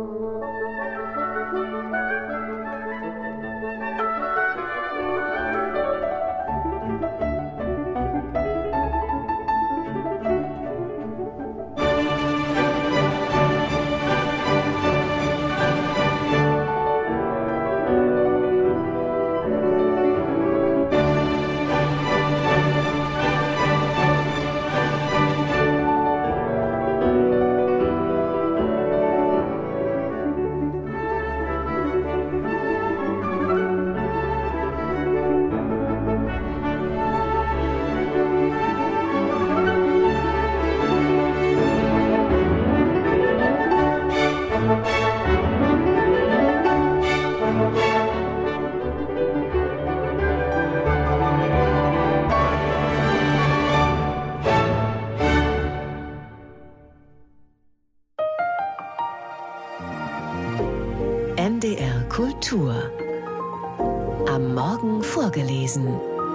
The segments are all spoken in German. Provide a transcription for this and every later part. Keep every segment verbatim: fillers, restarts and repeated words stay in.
N D R Kultur. Am Morgen vorgelesen.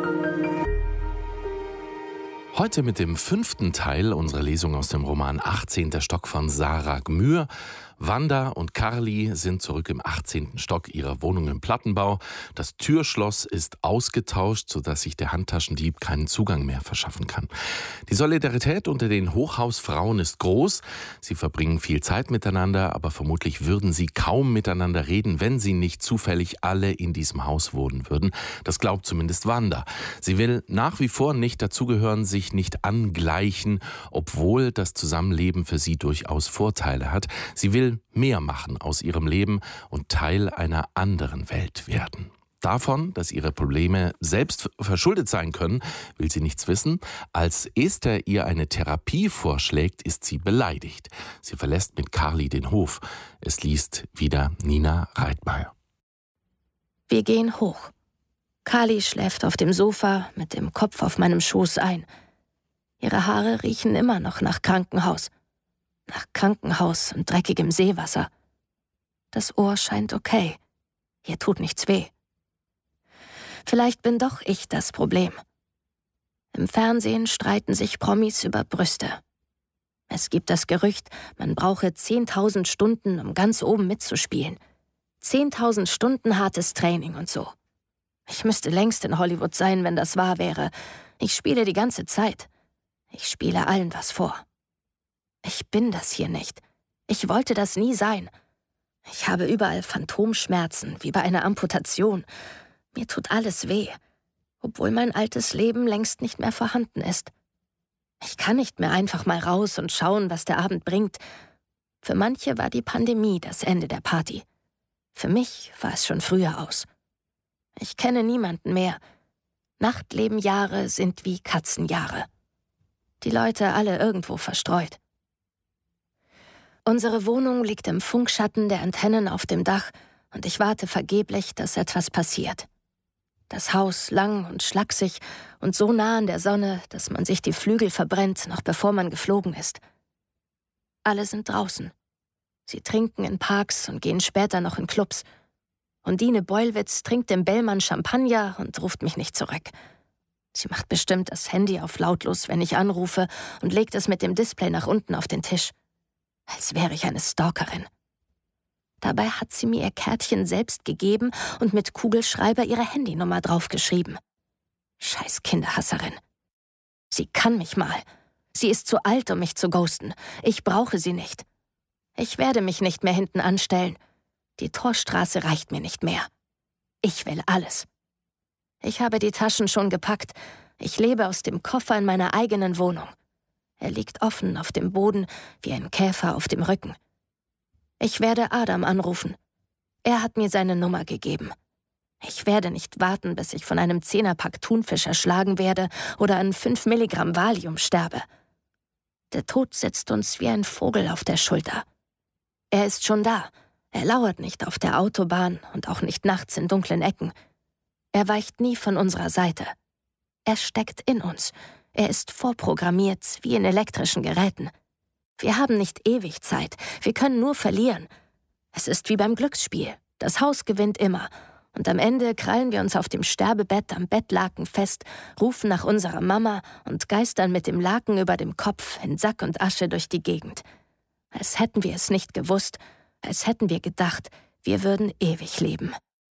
Heute mit dem fünften Teil unserer Lesung aus dem Roman achtzehnter Stock von Sarah Gmür. Wanda und Carly sind zurück im achtzehnten Stock ihrer Wohnung im Plattenbau. Das Türschloss ist ausgetauscht, sodass sich der Handtaschendieb keinen Zugang mehr verschaffen kann. Die Solidarität unter den Hochhausfrauen ist groß. Sie verbringen viel Zeit miteinander, aber vermutlich würden sie kaum miteinander reden, wenn sie nicht zufällig alle in diesem Haus wohnen würden. Das glaubt zumindest Wanda. Sie will nach wie vor nicht dazugehören, sich nicht angleichen, obwohl das Zusammenleben für sie durchaus Vorteile hat. Sie will mehr machen aus ihrem Leben und Teil einer anderen Welt werden. Davon, dass ihre Probleme selbst verschuldet sein können, will sie nichts wissen. Als Esther ihr eine Therapie vorschlägt, ist sie beleidigt. Sie verlässt mit Carly den Hof. Es liest wieder Nina Reitmeier. Wir gehen hoch. Carly schläft auf dem Sofa mit dem Kopf auf meinem Schoß ein. Ihre Haare riechen immer noch nach Krankenhaus. Nach Krankenhaus und dreckigem Seewasser. Das Ohr scheint okay. Hier tut nichts weh. Vielleicht bin doch ich das Problem. Im Fernsehen streiten sich Promis über Brüste. Es gibt das Gerücht, man brauche zehntausend Stunden, um ganz oben mitzuspielen. zehntausend Stunden hartes Training und so. Ich müsste längst in Hollywood sein, wenn das wahr wäre. Ich spiele die ganze Zeit. Ich spiele allen was vor. Ich bin das hier nicht. Ich wollte das nie sein. Ich habe überall Phantomschmerzen, wie bei einer Amputation. Mir tut alles weh, obwohl mein altes Leben längst nicht mehr vorhanden ist. Ich kann nicht mehr einfach mal raus und schauen, was der Abend bringt. Für manche war die Pandemie das Ende der Party. Für mich war es schon früher aus. Ich kenne niemanden mehr. Nachtlebenjahre sind wie Katzenjahre. Die Leute alle irgendwo verstreut. Unsere Wohnung liegt im Funkschatten der Antennen auf dem Dach und ich warte vergeblich, dass etwas passiert. Das Haus lang und schlaksig und so nah an der Sonne, dass man sich die Flügel verbrennt, noch bevor man geflogen ist. Alle sind draußen. Sie trinken in Parks und gehen später noch in Clubs. Undine Beulwitz trinkt im Bellmann Champagner und ruft mich nicht zurück. Sie macht bestimmt das Handy auf lautlos, wenn ich anrufe, und legt es mit dem Display nach unten auf den Tisch. Als wäre ich eine Stalkerin. Dabei hat sie mir ihr Kärtchen selbst gegeben und mit Kugelschreiber ihre Handynummer draufgeschrieben. Scheiß Kinderhasserin. Sie kann mich mal. Sie ist zu alt, um mich zu ghosten. Ich brauche sie nicht. Ich werde mich nicht mehr hinten anstellen. Die Torstraße reicht mir nicht mehr. Ich will alles. Ich habe die Taschen schon gepackt. Ich lebe aus dem Koffer in meiner eigenen Wohnung. Er liegt offen auf dem Boden, wie ein Käfer auf dem Rücken. Ich werde Adam anrufen. Er hat mir seine Nummer gegeben. Ich werde nicht warten, bis ich von einem Zehnerpack Thunfisch erschlagen werde oder an fünf Milligramm Valium sterbe. Der Tod sitzt uns wie ein Vogel auf der Schulter. Er ist schon da. Er lauert nicht auf der Autobahn und auch nicht nachts in dunklen Ecken. Er weicht nie von unserer Seite. Er steckt in uns. Er ist vorprogrammiert, wie in elektrischen Geräten. Wir haben nicht ewig Zeit. Wir können nur verlieren. Es ist wie beim Glücksspiel. Das Haus gewinnt immer. Und am Ende krallen wir uns auf dem Sterbebett am Bettlaken fest, rufen nach unserer Mama und geistern mit dem Laken über dem Kopf in Sack und Asche durch die Gegend. Als hätten wir es nicht gewusst, als hätten wir gedacht, wir würden ewig leben.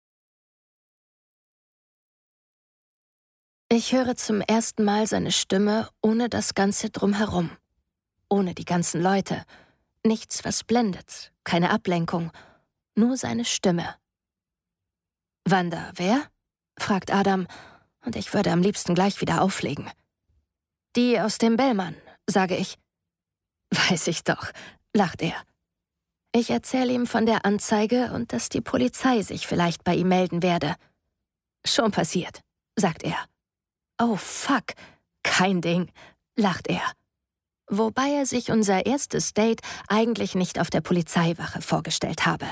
Ich höre zum ersten Mal seine Stimme ohne das Ganze drumherum. Ohne die ganzen Leute. Nichts, was blendet. Keine Ablenkung. Nur seine Stimme. »Wanda, wer?« fragt Adam, und ich würde am liebsten gleich wieder auflegen. »Die aus dem Bellmann«, sage ich. »Weiß ich doch«, lacht er. Ich erzähle ihm von der Anzeige und dass die Polizei sich vielleicht bei ihm melden werde. »Schon passiert«, sagt er. »Oh, fuck, kein Ding«, lacht er. Wobei er sich unser erstes Date eigentlich nicht auf der Polizeiwache vorgestellt habe.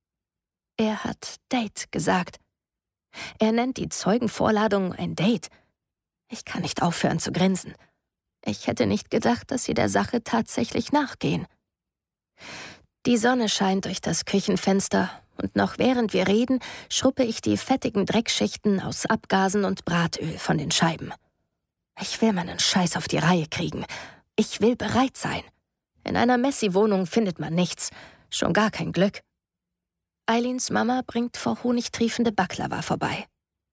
Er hat Date gesagt. Er nennt die Zeugenvorladung ein Date. Ich kann nicht aufhören zu grinsen. Ich hätte nicht gedacht, dass sie der Sache tatsächlich nachgehen. Die Sonne scheint durch das Küchenfenster und noch während wir reden, schruppe ich die fettigen Dreckschichten aus Abgasen und Bratöl von den Scheiben. Ich will meinen Scheiß auf die Reihe kriegen. Ich will bereit sein. In einer Messi-Wohnung findet man nichts, schon gar kein Glück. Eileens Mama bringt vor Honig triefende Baklava vorbei.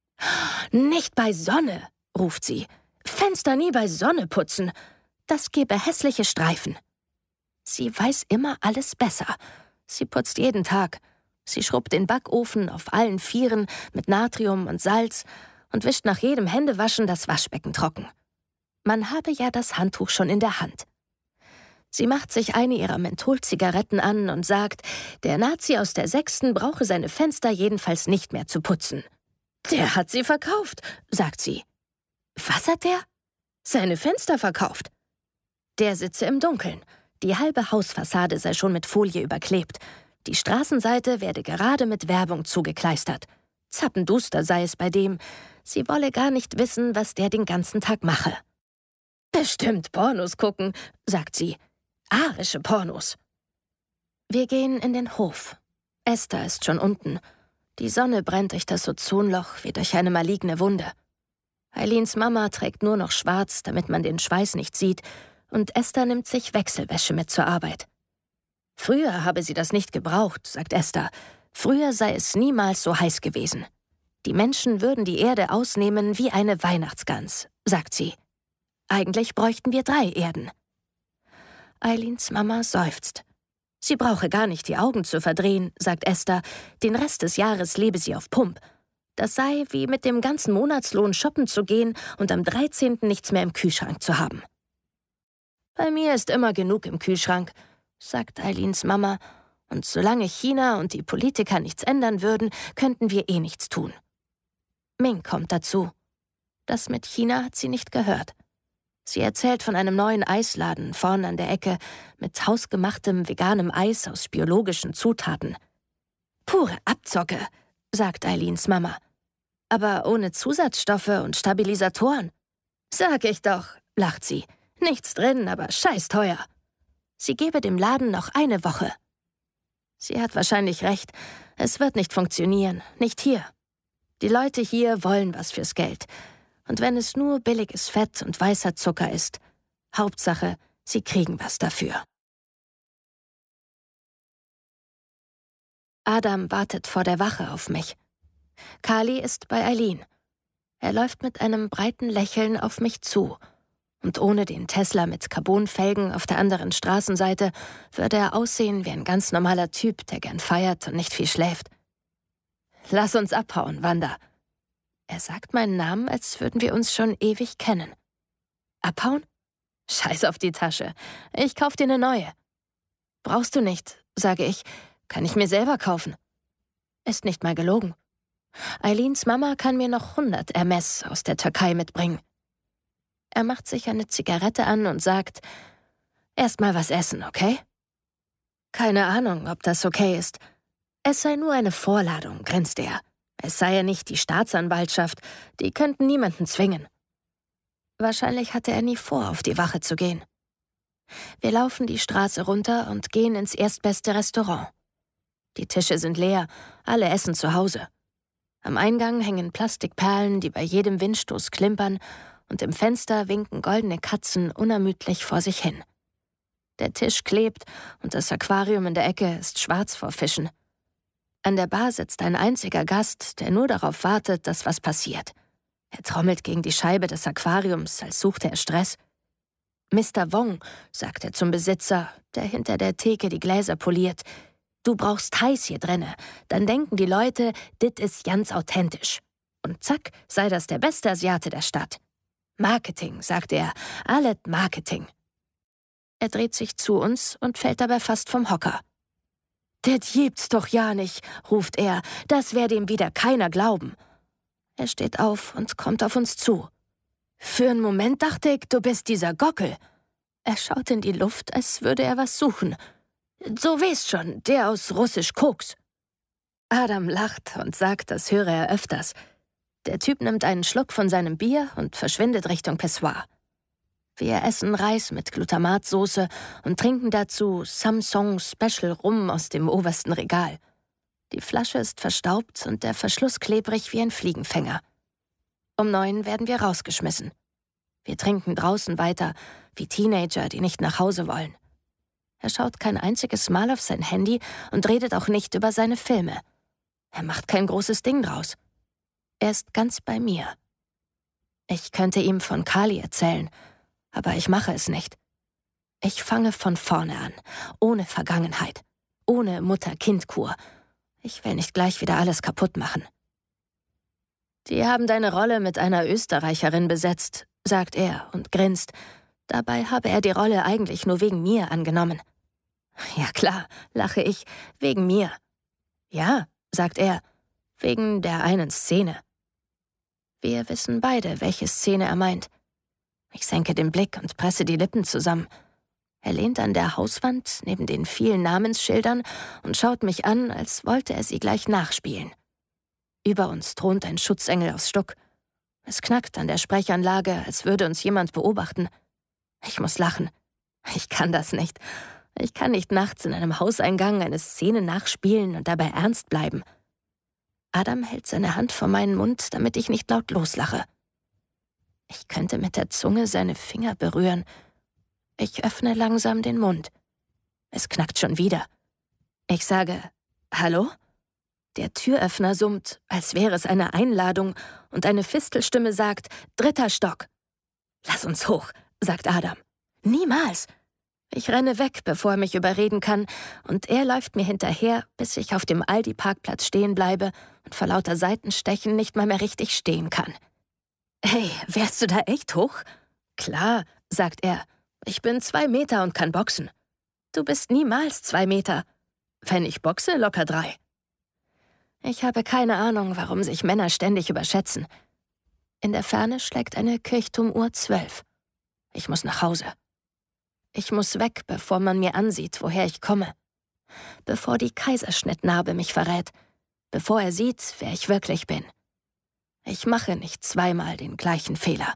»Nicht bei Sonne«, ruft sie. »Fenster nie bei Sonne putzen. Das gäbe hässliche Streifen.« Sie weiß immer alles besser. Sie putzt jeden Tag. Sie schrubbt den Backofen auf allen Vieren mit Natrium und Salz und wischt nach jedem Händewaschen das Waschbecken trocken. Man habe ja das Handtuch schon in der Hand. Sie macht sich eine ihrer Mentholzigaretten an und sagt, der Nazi aus der Sechsten brauche seine Fenster jedenfalls nicht mehr zu putzen. »Der hat sie verkauft«, sagt sie. »Was hat der?« »Seine Fenster verkauft.« Der sitze im Dunkeln. Die halbe Hausfassade sei schon mit Folie überklebt. Die Straßenseite werde gerade mit Werbung zugekleistert. Zappenduster sei es bei dem. Sie wolle gar nicht wissen, was der den ganzen Tag mache. »Bestimmt Pornos gucken«, sagt sie. »Arische Pornos.« Wir gehen in den Hof. Esther ist schon unten. Die Sonne brennt durch das Ozonloch wie durch eine maligne Wunde. Eileens Mama trägt nur noch schwarz, damit man den Schweiß nicht sieht, und Esther nimmt sich Wechselwäsche mit zur Arbeit. Früher habe sie das nicht gebraucht, sagt Esther. Früher sei es niemals so heiß gewesen. Die Menschen würden die Erde ausnehmen wie eine Weihnachtsgans, sagt sie. Eigentlich bräuchten wir drei Erden. Eileens Mama seufzt. Sie brauche gar nicht die Augen zu verdrehen, sagt Esther. Den Rest des Jahres lebe sie auf Pump. Das sei wie mit dem ganzen Monatslohn shoppen zu gehen und am dreizehnten nichts mehr im Kühlschrank zu haben. Bei mir ist immer genug im Kühlschrank, sagt Eileens Mama, und solange China und die Politiker nichts ändern würden, könnten wir eh nichts tun. Ming kommt dazu. Das mit China hat sie nicht gehört. Sie erzählt von einem neuen Eisladen vorn an der Ecke mit hausgemachtem veganem Eis aus biologischen Zutaten. Pure Abzocke, sagt Eileens Mama. Aber ohne Zusatzstoffe und Stabilisatoren. Sag ich doch, lacht sie. Nichts drin, aber scheiß teuer. Sie gebe dem Laden noch eine Woche. Sie hat wahrscheinlich recht. Es wird nicht funktionieren. Nicht hier. Die Leute hier wollen was fürs Geld. Und wenn es nur billiges Fett und weißer Zucker ist, Hauptsache, sie kriegen was dafür. Adam wartet vor der Wache auf mich. Kali ist bei Eileen. Er läuft mit einem breiten Lächeln auf mich zu. Und ohne den Tesla mit Carbonfelgen auf der anderen Straßenseite würde er aussehen wie ein ganz normaler Typ, der gern feiert und nicht viel schläft. »Lass uns abhauen, Wanda.« Er sagt meinen Namen, als würden wir uns schon ewig kennen. »Abhauen? Scheiß auf die Tasche. Ich kauf dir eine neue.« »Brauchst du nicht«, sage ich. »Kann ich mir selber kaufen.« Ist nicht mal gelogen. Eileens Mama kann mir noch hundert Hermes aus der Türkei mitbringen. Er macht sich eine Zigarette an und sagt, »Erst mal was essen, okay?« »Keine Ahnung, ob das okay ist. Es sei nur eine Vorladung«, grinst er. »Es sei ja nicht die Staatsanwaltschaft, die könnten niemanden zwingen.« Wahrscheinlich hatte er nie vor, auf die Wache zu gehen. Wir laufen die Straße runter und gehen ins erstbeste Restaurant. Die Tische sind leer, alle essen zu Hause. Am Eingang hängen Plastikperlen, die bei jedem Windstoß klimpern, und im Fenster winken goldene Katzen unermüdlich vor sich hin. Der Tisch klebt und das Aquarium in der Ecke ist schwarz vor Fischen. An der Bar sitzt ein einziger Gast, der nur darauf wartet, dass was passiert. Er trommelt gegen die Scheibe des Aquariums, als suchte er Stress. Mister Wong, sagt er zum Besitzer, der hinter der Theke die Gläser poliert, du brauchst heiß hier drinne, dann denken die Leute, dit ist ganz authentisch. Und zack, sei das der beste Asiate der Stadt. Marketing, sagt er, alles Marketing. Er dreht sich zu uns und fällt dabei fast vom Hocker. »Das gibt's doch ja nicht«, ruft er, »das wär dem wieder keiner glauben.« Er steht auf und kommt auf uns zu. »Für einen Moment dachte ich, du bist dieser Gockel.« Er schaut in die Luft, als würde er was suchen. »So weißt schon, der aus Russisch Koks.« Adam lacht und sagt, das höre er öfters. Der Typ nimmt einen Schluck von seinem Bier und verschwindet Richtung Pissoir. Wir essen Reis mit Glutamatsoße und trinken dazu Samsung Special Rum aus dem obersten Regal. Die Flasche ist verstaubt und der Verschluss klebrig wie ein Fliegenfänger. Um neun werden wir rausgeschmissen. Wir trinken draußen weiter, wie Teenager, die nicht nach Hause wollen. Er schaut kein einziges Mal auf sein Handy und redet auch nicht über seine Filme. Er macht kein großes Ding draus. Er ist ganz bei mir. Ich könnte ihm von Carly erzählen, aber ich mache es nicht. Ich fange von vorne an, ohne Vergangenheit, ohne Mutter-Kind-Kur. Ich will nicht gleich wieder alles kaputt machen. »Die haben deine Rolle mit einer Österreicherin besetzt«, sagt er und grinst. Dabei habe er die Rolle eigentlich nur wegen mir angenommen. »Ja klar«, lache ich, »wegen mir.« »Ja«, sagt er, »wegen der einen Szene.« Wir wissen beide, welche Szene er meint. Ich senke den Blick und presse die Lippen zusammen. Er lehnt an der Hauswand neben den vielen Namensschildern und schaut mich an, als wollte er sie gleich nachspielen. Über uns thront ein Schutzengel aus Stuck. Es knackt an der Sprechanlage, als würde uns jemand beobachten. Ich muss lachen. Ich kann das nicht. Ich kann nicht nachts in einem Hauseingang eine Szene nachspielen und dabei ernst bleiben. Adam hält seine Hand vor meinen Mund, damit ich nicht laut loslache. Ich könnte mit der Zunge seine Finger berühren. Ich öffne langsam den Mund. Es knackt schon wieder. Ich sage, »Hallo?« Der Türöffner summt, als wäre es eine Einladung, und eine Fistelstimme sagt, »Dritter Stock.« »Lass uns hoch«, sagt Adam. »Niemals!« Ich renne weg, bevor er mich überreden kann, und er läuft mir hinterher, bis ich auf dem Aldi-Parkplatz stehen bleibe und vor lauter Seitenstechen nicht mal mehr richtig stehen kann. »Hey, wärst du da echt hoch?« »Klar«, sagt er. »Ich bin zwei Meter und kann boxen.« »Du bist niemals zwei Meter.« »Wenn ich boxe, locker drei.« Ich habe keine Ahnung, warum sich Männer ständig überschätzen. In der Ferne schlägt eine Kirchturmuhr zwölf. Ich muss nach Hause. Ich muss weg, bevor man mir ansieht, woher ich komme. Bevor die Kaiserschnittnarbe mich verrät. Bevor er sieht, wer ich wirklich bin. Ich mache nicht zweimal den gleichen Fehler.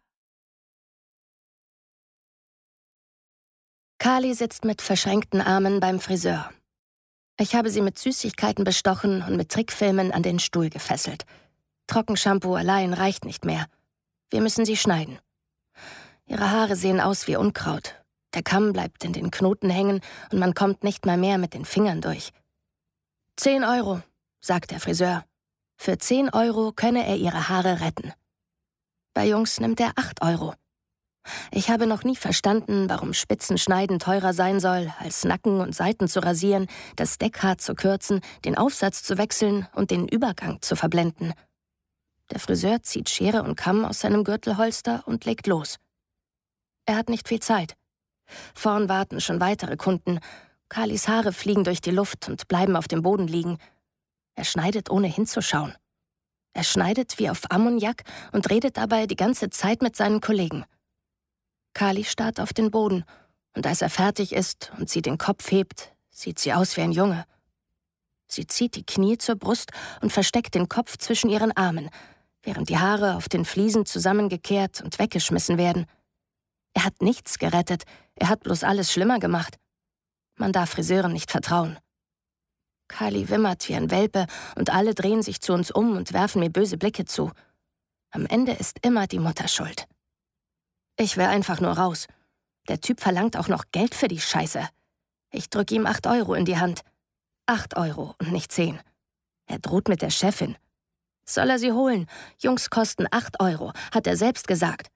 Carly sitzt mit verschränkten Armen beim Friseur. Ich habe sie mit Süßigkeiten bestochen und mit Trickfilmen an den Stuhl gefesselt. Trockenshampoo allein reicht nicht mehr. Wir müssen sie schneiden. Ihre Haare sehen aus wie Unkraut. Der Kamm bleibt in den Knoten hängen und man kommt nicht mal mehr mit den Fingern durch. Zehn Euro, sagt der Friseur. Für zehn Euro könne er ihre Haare retten. Bei Jungs nimmt er acht Euro. Ich habe noch nie verstanden, warum Spitzenschneiden teurer sein soll, als Nacken und Seiten zu rasieren, das Deckhaar zu kürzen, den Aufsatz zu wechseln und den Übergang zu verblenden. Der Friseur zieht Schere und Kamm aus seinem Gürtelholster und legt los. Er hat nicht viel Zeit. Vorn warten schon weitere Kunden. Carlys Haare fliegen durch die Luft und bleiben auf dem Boden liegen. Er schneidet, ohne hinzuschauen. Er schneidet wie auf Ammoniak und redet dabei die ganze Zeit mit seinen Kollegen. Carly starrt auf den Boden, und als er fertig ist und sie den Kopf hebt, sieht sie aus wie ein Junge. Sie zieht die Knie zur Brust und versteckt den Kopf zwischen ihren Armen, während die Haare auf den Fliesen zusammengekehrt und weggeschmissen werden. Er hat nichts gerettet, er hat bloß alles schlimmer gemacht. Man darf Friseuren nicht vertrauen. Carly wimmert wie ein Welpe und alle drehen sich zu uns um und werfen mir böse Blicke zu. Am Ende ist immer die Mutter schuld. Ich will einfach nur raus. Der Typ verlangt auch noch Geld für die Scheiße. Ich drück ihm acht Euro in die Hand. Acht Euro und nicht zehn. Er droht mit der Chefin. Soll er sie holen? Jungs kosten acht Euro, hat er selbst gesagt.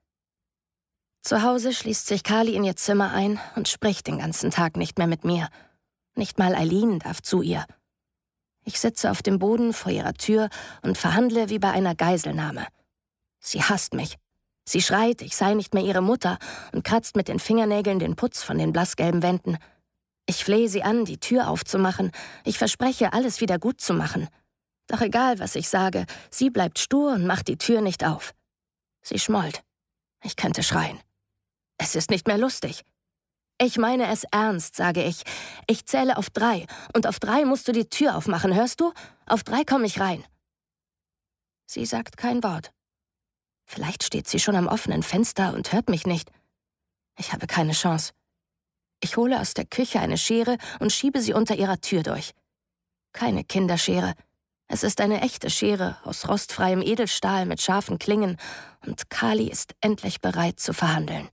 Zu Hause schließt sich Carly in ihr Zimmer ein und spricht den ganzen Tag nicht mehr mit mir. Nicht mal Eileen darf zu ihr. Ich sitze auf dem Boden vor ihrer Tür und verhandle wie bei einer Geiselnahme. Sie hasst mich. Sie schreit, ich sei nicht mehr ihre Mutter und kratzt mit den Fingernägeln den Putz von den blassgelben Wänden. Ich flehe sie an, die Tür aufzumachen. Ich verspreche, alles wieder gut zu machen. Doch egal, was ich sage, sie bleibt stur und macht die Tür nicht auf. Sie schmollt. Ich könnte schreien. Es ist nicht mehr lustig. Ich meine es ernst, sage ich. Ich zähle auf drei und auf drei musst du die Tür aufmachen, hörst du? Auf drei komme ich rein. Sie sagt kein Wort. Vielleicht steht sie schon am offenen Fenster und hört mich nicht. Ich habe keine Chance. Ich hole aus der Küche eine Schere und schiebe sie unter ihrer Tür durch. Keine Kinderschere. Es ist eine echte Schere aus rostfreiem Edelstahl mit scharfen Klingen und Carly ist endlich bereit zu verhandeln.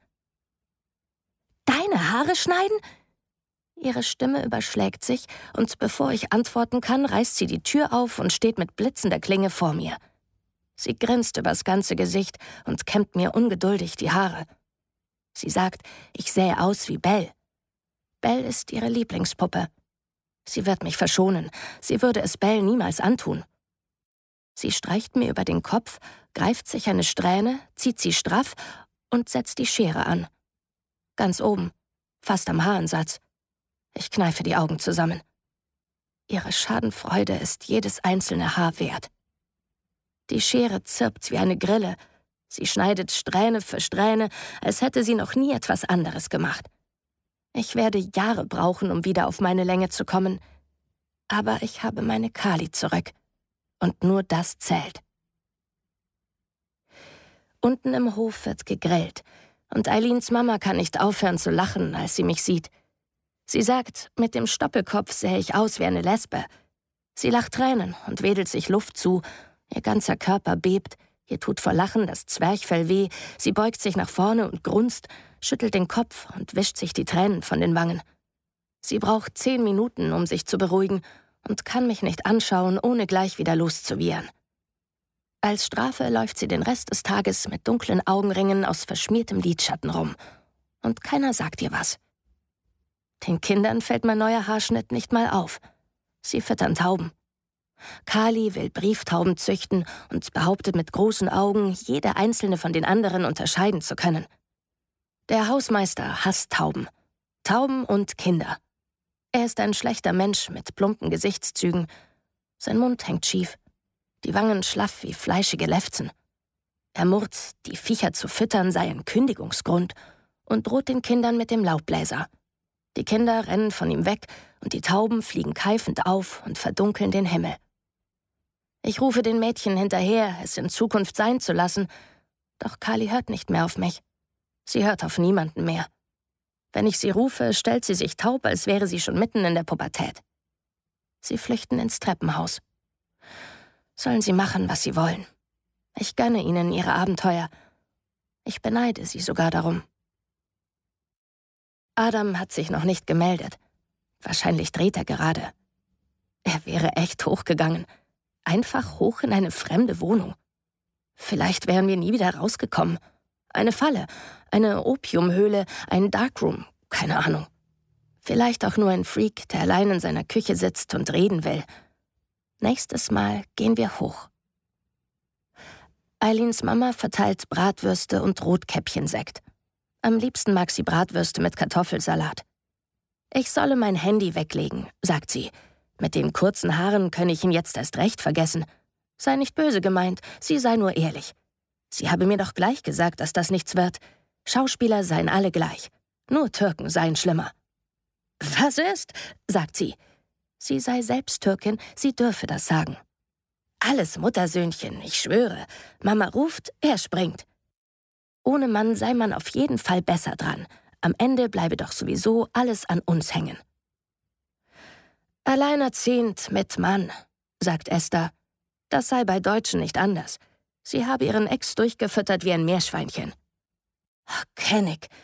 »Deine Haare schneiden?« Ihre Stimme überschlägt sich und bevor ich antworten kann, reißt sie die Tür auf und steht mit blitzender Klinge vor mir. Sie grinst übers ganze Gesicht und kämmt mir ungeduldig die Haare. Sie sagt, ich sähe aus wie Belle. Belle ist ihre Lieblingspuppe. Sie wird mich verschonen. Sie würde es Belle niemals antun. Sie streicht mir über den Kopf, greift sich eine Strähne, zieht sie straff und setzt die Schere an. Ganz oben, fast am Haaransatz. Ich kneife die Augen zusammen. Ihre Schadenfreude ist jedes einzelne Haar wert. Die Schere zirpt wie eine Grille. Sie schneidet Strähne für Strähne, als hätte sie noch nie etwas anderes gemacht. Ich werde Jahre brauchen, um wieder auf meine Länge zu kommen. Aber ich habe meine Carly zurück. Und nur das zählt. Unten im Hof wird gegrillt. Und Eileens Mama kann nicht aufhören zu lachen, als sie mich sieht. Sie sagt, mit dem Stoppelkopf sähe ich aus wie eine Lesbe. Sie lacht Tränen und wedelt sich Luft zu. Ihr ganzer Körper bebt. Ihr tut vor Lachen das Zwerchfell weh. Sie beugt sich nach vorne und grunzt, schüttelt den Kopf und wischt sich die Tränen von den Wangen. Sie braucht zehn Minuten, um sich zu beruhigen und kann mich nicht anschauen, ohne gleich wieder loszuwiehern. Als Strafe läuft sie den Rest des Tages mit dunklen Augenringen aus verschmiertem Lidschatten rum. Und keiner sagt ihr was. Den Kindern fällt mein neuer Haarschnitt nicht mal auf. Sie füttern Tauben. Carly will Brieftauben züchten und behauptet mit großen Augen, jede einzelne von den anderen unterscheiden zu können. Der Hausmeister hasst Tauben. Tauben und Kinder. Er ist ein schlechter Mensch mit plumpen Gesichtszügen. Sein Mund hängt schief. Die Wangen schlaff wie fleischige Lefzen. Er murrt, die Viecher zu füttern sei ein Kündigungsgrund und droht den Kindern mit dem Laubbläser. Die Kinder rennen von ihm weg und die Tauben fliegen keifend auf und verdunkeln den Himmel. Ich rufe den Mädchen hinterher, es in Zukunft sein zu lassen, doch Carly hört nicht mehr auf mich. Sie hört auf niemanden mehr. Wenn ich sie rufe, stellt sie sich taub, als wäre sie schon mitten in der Pubertät. Sie flüchten ins Treppenhaus. Sollen sie machen, was sie wollen. Ich gönne ihnen ihre Abenteuer. Ich beneide sie sogar darum. Adam hat sich noch nicht gemeldet. Wahrscheinlich dreht er gerade. Er wäre echt hochgegangen. Einfach hoch in eine fremde Wohnung. Vielleicht wären wir nie wieder rausgekommen. Eine Falle, eine Opiumhöhle, ein Darkroom, keine Ahnung. Vielleicht auch nur ein Freak, der allein in seiner Küche sitzt und reden will. Nächstes Mal gehen wir hoch. Eileens Mama verteilt Bratwürste und Rotkäppchensekt. Am liebsten mag sie Bratwürste mit Kartoffelsalat. Ich solle mein Handy weglegen, sagt sie. Mit den kurzen Haaren könne ich ihn jetzt erst recht vergessen. Sei nicht böse gemeint, sie sei nur ehrlich. Sie habe mir doch gleich gesagt, dass das nichts wird. Schauspieler seien alle gleich. Nur Türken seien schlimmer. Was ist? Sagt sie. Sie sei selbst Türkin, sie dürfe das sagen. Alles Muttersöhnchen, ich schwöre. Mama ruft, er springt. Ohne Mann sei man auf jeden Fall besser dran. Am Ende bleibe doch sowieso alles an uns hängen. Alleinerziehend mit Mann, sagt Esther. Das sei bei Deutschen nicht anders. Sie habe ihren Ex durchgefüttert wie ein Meerschweinchen. Ach, kenn ich,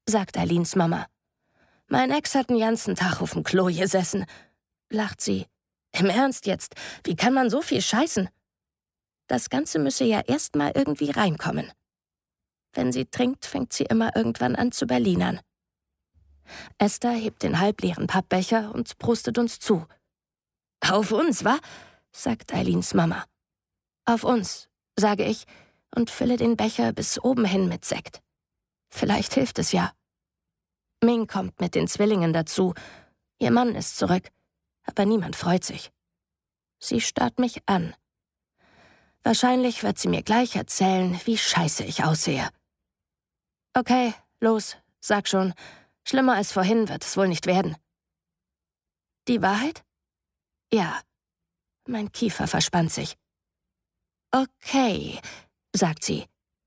sagt Eileens Mama. Mein Ex hat den ganzen Tag auf dem Klo gesessen, lacht sie. Im Ernst jetzt, wie kann man so viel scheißen? Das Ganze müsse ja erst mal irgendwie reinkommen. Wenn sie trinkt, fängt sie immer irgendwann an zu berlinern. Esther hebt den halbleeren Pappbecher und prostet uns zu. Auf uns, wa? Sagt Eileens Mama. Auf uns, sage ich und fülle den Becher bis oben hin mit Sekt. Vielleicht hilft es ja. Ming kommt mit den Zwillingen dazu. Ihr Mann ist zurück, aber niemand freut sich. Sie starrt mich an. Wahrscheinlich wird sie mir gleich erzählen, wie scheiße ich aussehe. Okay, los, sag schon. Schlimmer als vorhin wird es wohl nicht werden. Die Wahrheit? Ja. Mein Kiefer verspannt sich. Okay, sagt sie.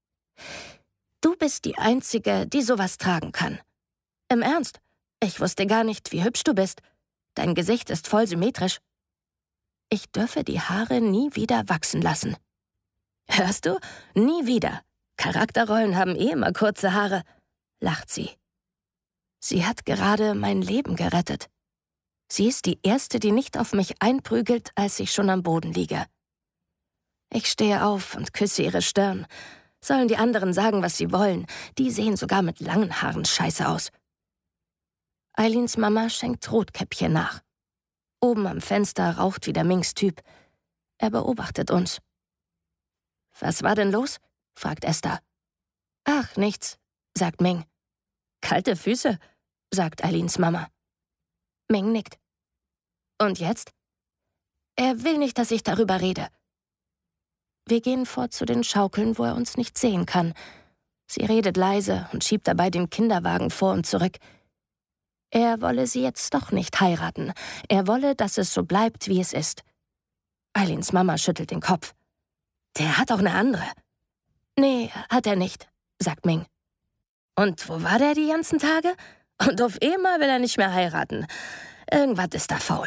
Du bist die Einzige, die sowas tragen kann. Im Ernst, ich wusste gar nicht, wie hübsch du bist. Dein Gesicht ist voll symmetrisch. Ich dürfe die Haare nie wieder wachsen lassen. Hörst du? Nie wieder. Charakterrollen haben eh immer kurze Haare, lacht sie. Sie hat gerade mein Leben gerettet. Sie ist die Erste, die nicht auf mich einprügelt, als ich schon am Boden liege. Ich stehe auf und küsse ihre Stirn. Sollen die anderen sagen, was sie wollen. Die sehen sogar mit langen Haaren scheiße aus. Eileens Mama schenkt Rotkäppchen nach. Oben am Fenster raucht wieder Mings Typ. Er beobachtet uns. Was war denn los? Fragt Esther. Ach, nichts, sagt Ming. Kalte Füße, sagt Eileens Mama. Ming nickt. Und jetzt? Er will nicht, dass ich darüber rede. Wir gehen fort zu den Schaukeln, wo er uns nicht sehen kann. Sie redet leise und schiebt dabei den Kinderwagen vor und zurück. Er wolle sie jetzt doch nicht heiraten. Er wolle, dass es so bleibt, wie es ist. Eileens Mama schüttelt den Kopf. Der hat auch eine andere. Nee, hat er nicht, sagt Ming. Und wo war der die ganzen Tage? Und auf einmal will er nicht mehr heiraten. Irgendwas ist da faul.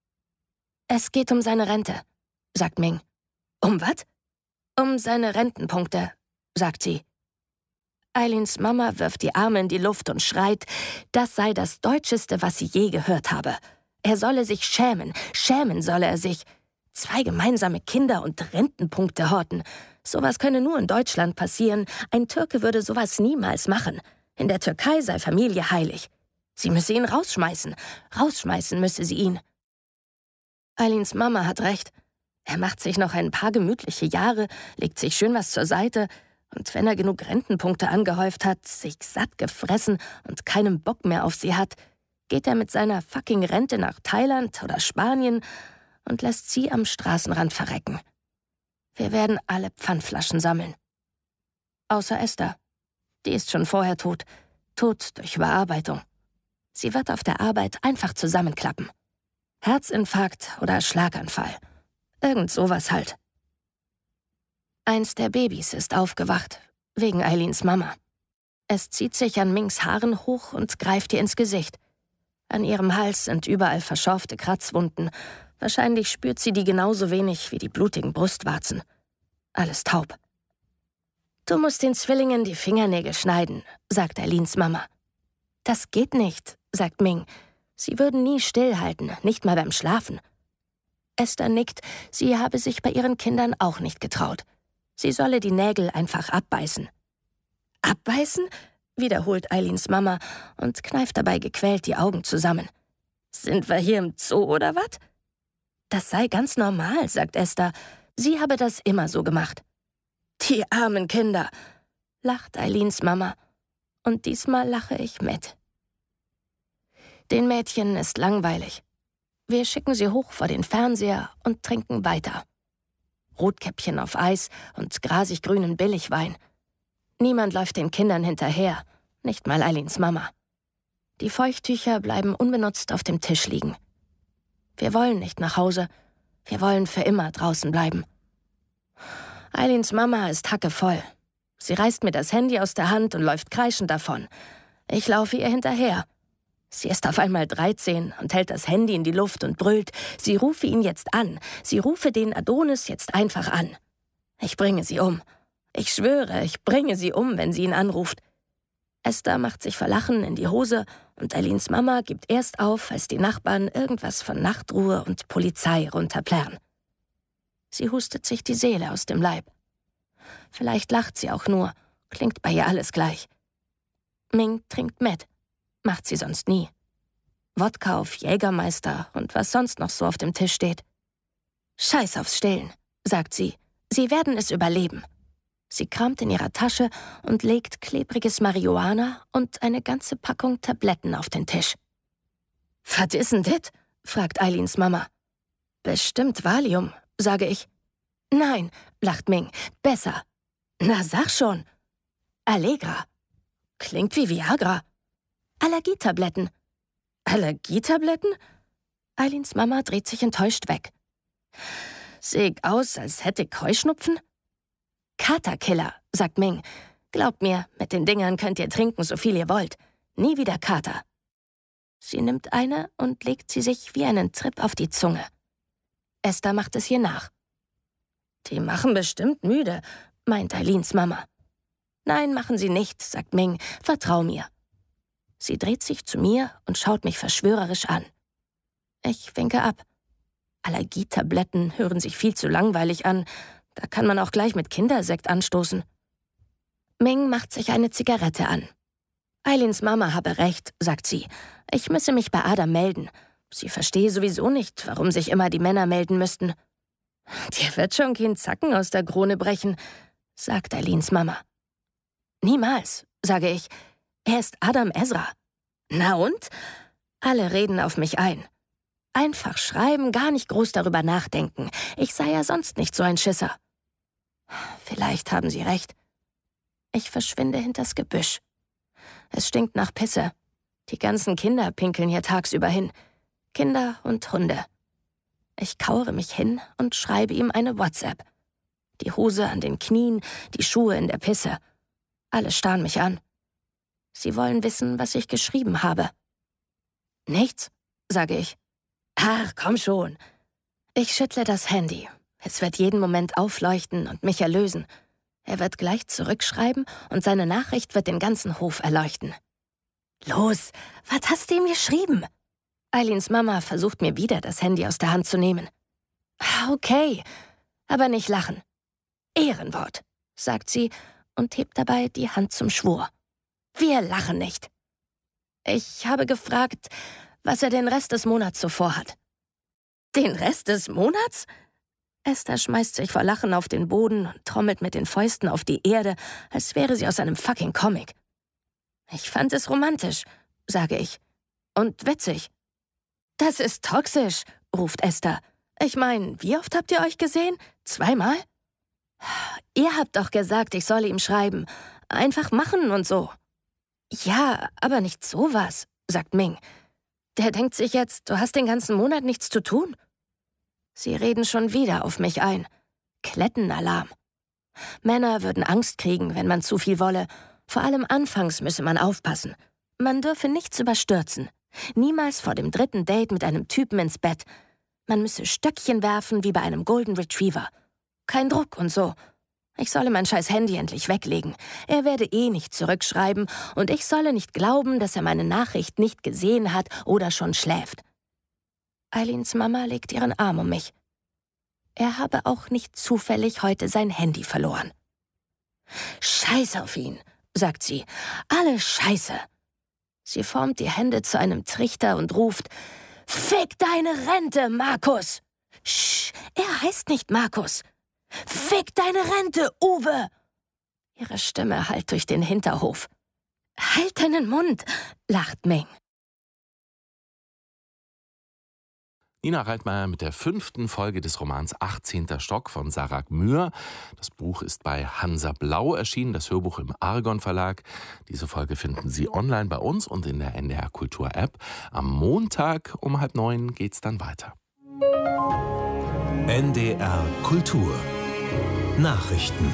Es geht um seine Rente, sagt Ming. Um was? Um seine Rentenpunkte, sagt sie. Eileens Mama wirft die Arme in die Luft und schreit, das sei das Deutscheste, was sie je gehört habe. Er solle sich schämen, schämen solle er sich. Zwei gemeinsame Kinder und Rentenpunkte horten. Sowas könne nur in Deutschland passieren. Ein Türke würde sowas niemals machen. In der Türkei sei Familie heilig. Sie müsse ihn rausschmeißen. Rausschmeißen müsse sie ihn. Eileens Mama hat recht. Er macht sich noch ein paar gemütliche Jahre, legt sich schön was zur Seite und wenn er genug Rentenpunkte angehäuft hat, sich satt gefressen und keinen Bock mehr auf sie hat, geht er mit seiner fucking Rente nach Thailand oder Spanien und lässt sie am Straßenrand verrecken. Wir werden alle Pfandflaschen sammeln. Außer Esther. Die ist schon vorher tot. Tot durch Überarbeitung. Sie wird auf der Arbeit einfach zusammenklappen. Herzinfarkt oder Schlaganfall. Irgend sowas halt. Eins der Babys ist aufgewacht, wegen Eileens Mama. Es zieht sich an Mings Haaren hoch und greift ihr ins Gesicht. An ihrem Hals sind überall verschorfte Kratzwunden. Wahrscheinlich spürt sie die genauso wenig wie die blutigen Brustwarzen. Alles taub. Du musst den Zwillingen die Fingernägel schneiden, sagt Eileens Mama. Das geht nicht, sagt Ming. Sie würden nie stillhalten, nicht mal beim Schlafen. Esther nickt, sie habe sich bei ihren Kindern auch nicht getraut. Sie solle die Nägel einfach abbeißen. Abbeißen? Wiederholt Eileens Mama und kneift dabei gequält die Augen zusammen. Sind wir hier im Zoo oder was? Das sei ganz normal, sagt Esther. Sie habe das immer so gemacht. Die armen Kinder, lacht Eileens Mama. Und diesmal lache ich mit. Den Mädchen ist langweilig. Wir schicken sie hoch vor den Fernseher und trinken weiter. Rotkäppchen auf Eis und grasig grünen Billigwein. Niemand läuft den Kindern hinterher, nicht mal Eileens Mama. Die Feuchttücher bleiben unbenutzt auf dem Tisch liegen. Wir wollen nicht nach Hause, wir wollen für immer draußen bleiben. Eileens Mama ist hackevoll. Sie reißt mir das Handy aus der Hand und läuft kreischend davon. Ich laufe ihr hinterher. Sie ist auf einmal dreizehn und hält das Handy in die Luft und brüllt, sie rufe ihn jetzt an, sie rufe den Adonis jetzt einfach an. Ich bringe sie um. Ich schwöre, ich bringe sie um, wenn sie ihn anruft. Esther macht sich vor Lachen in die Hose und Eileens Mama gibt erst auf, als die Nachbarn irgendwas von Nachtruhe und Polizei runterplärren. Sie hustet sich die Seele aus dem Leib. Vielleicht lacht sie auch nur, klingt bei ihr alles gleich. Ming trinkt mit, macht sie sonst nie. Wodka auf Jägermeister und was sonst noch so auf dem Tisch steht. Scheiß aufs Stillen, sagt sie, sie werden es überleben. Sie kramt in ihrer Tasche und legt klebriges Marihuana und eine ganze Packung Tabletten auf den Tisch. »Was ist denn dit?« fragt Eileens Mama. »Bestimmt Valium«, sage ich. »Nein«, lacht Ming, »besser.« »Na, sag schon.« »Allegra.« »Klingt wie Viagra.« »Allergietabletten.« »Allergietabletten?« Eileens Mama dreht sich enttäuscht weg. »Seh ich aus, als hätte ich Heuschnupfen?« »Katerkiller«, sagt Ming. »Glaubt mir, mit den Dingern könnt ihr trinken, so viel ihr wollt. Nie wieder Kater.« Sie nimmt eine und legt sie sich wie einen Trip auf die Zunge. Esther macht es ihr nach. »Die machen bestimmt müde«, meint Eileens Mama. »Nein, machen sie nicht«, sagt Ming. »Vertrau mir.« Sie dreht sich zu mir und schaut mich verschwörerisch an. Ich winke ab. Allergietabletten hören sich viel zu langweilig an. Da kann man auch gleich mit Kindersekt anstoßen. Ming macht sich eine Zigarette an. Eileens Mama habe recht, sagt sie. Ich müsse mich bei Adam melden. Sie verstehe sowieso nicht, warum sich immer die Männer melden müssten. Dir wird schon kein Zacken aus der Krone brechen, sagt Eileens Mama. Niemals, sage ich. Er ist Adam Ezra. Na und? Alle reden auf mich ein. Einfach schreiben, gar nicht groß darüber nachdenken. Ich sei ja sonst nicht so ein Schisser. Vielleicht haben sie recht. Ich verschwinde hinters Gebüsch. Es stinkt nach Pisse. Die ganzen Kinder pinkeln hier tagsüber hin. Kinder und Hunde. Ich kauere mich hin und schreibe ihm eine WhatsApp. Die Hose an den Knien, die Schuhe in der Pisse. Alle starren mich an. Sie wollen wissen, was ich geschrieben habe. Nichts, sage ich. Ach, komm schon. Ich schüttle das Handy. Es wird jeden Moment aufleuchten und mich erlösen. Er wird gleich zurückschreiben und seine Nachricht wird den ganzen Hof erleuchten. Los, was hast du ihm geschrieben? Eileens Mama versucht mir wieder, das Handy aus der Hand zu nehmen. Okay, aber nicht lachen. Ehrenwort, sagt sie und hebt dabei die Hand zum Schwur. Wir lachen nicht. Ich habe gefragt, was er den Rest des Monats so vorhat. Den Rest des Monats? Esther schmeißt sich vor Lachen auf den Boden und trommelt mit den Fäusten auf die Erde, als wäre sie aus einem fucking Comic. Ich fand es romantisch, sage ich. Und witzig. Das ist toxisch, ruft Esther. Ich meine, wie oft habt ihr euch gesehen? Zweimal? Ihr habt doch gesagt, ich solle ihm schreiben. Einfach machen und so. Ja, aber nicht sowas, sagt Ming. Der denkt sich jetzt, du hast den ganzen Monat nichts zu tun. Sie reden schon wieder auf mich ein. Klettenalarm. Männer würden Angst kriegen, wenn man zu viel wolle. Vor allem anfangs müsse man aufpassen. Man dürfe nichts überstürzen. Niemals vor dem dritten Date mit einem Typen ins Bett. Man müsse Stöckchen werfen wie bei einem Golden Retriever. Kein Druck und so. Ich solle mein scheiß Handy endlich weglegen. Er werde eh nicht zurückschreiben und ich solle nicht glauben, dass er meine Nachricht nicht gesehen hat oder schon schläft. Eileens Mama legt ihren Arm um mich. Er habe auch nicht zufällig heute sein Handy verloren. Scheiß auf ihn, sagt sie. Alle Scheiße. Sie formt die Hände zu einem Trichter und ruft, Fick deine Rente, Markus! Sch, er heißt nicht Markus. Fick deine Rente, Uwe! Ihre Stimme hallt durch den Hinterhof. Halt deinen Mund, lacht Ming. Nina Reitmeier mit der fünften Folge des Romans achtzehnter Stock von Sarah Gmür. Das Buch ist bei Hansa Blau erschienen, das Hörbuch im Argon Verlag. Diese Folge finden Sie online bei uns und in der N D R Kultur App. Am Montag um halb neun geht's dann weiter. N D R Kultur Nachrichten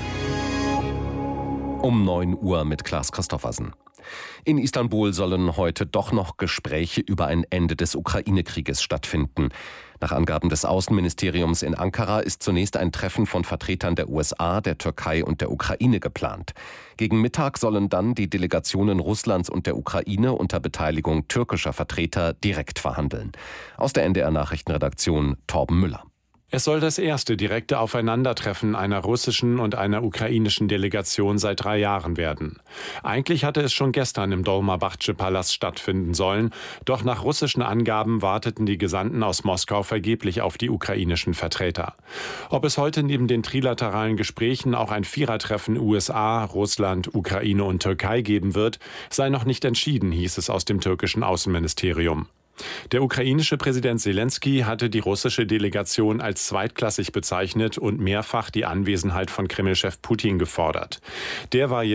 um neun Uhr mit Klaas Christoffersen. In Istanbul sollen heute doch noch Gespräche über ein Ende des Ukraine-Krieges stattfinden. Nach Angaben des Außenministeriums in Ankara ist zunächst ein Treffen von Vertretern der U S A, der Türkei und der Ukraine geplant. Gegen Mittag sollen dann die Delegationen Russlands und der Ukraine unter Beteiligung türkischer Vertreter direkt verhandeln. Aus der N D R-Nachrichtenredaktion Torben Müller. Es soll das erste direkte Aufeinandertreffen einer russischen und einer ukrainischen Delegation seit drei Jahren werden. Eigentlich hatte es schon gestern im Dolmabahce-Palast stattfinden sollen, doch nach russischen Angaben warteten die Gesandten aus Moskau vergeblich auf die ukrainischen Vertreter. Ob es heute neben den trilateralen Gesprächen auch ein Vierertreffen U S A, Russland, Ukraine und Türkei geben wird, sei noch nicht entschieden, hieß es aus dem türkischen Außenministerium. Der ukrainische Präsident Selenskyj hatte die russische Delegation als zweitklassig bezeichnet und mehrfach die Anwesenheit von Kremlchef Putin gefordert. Der war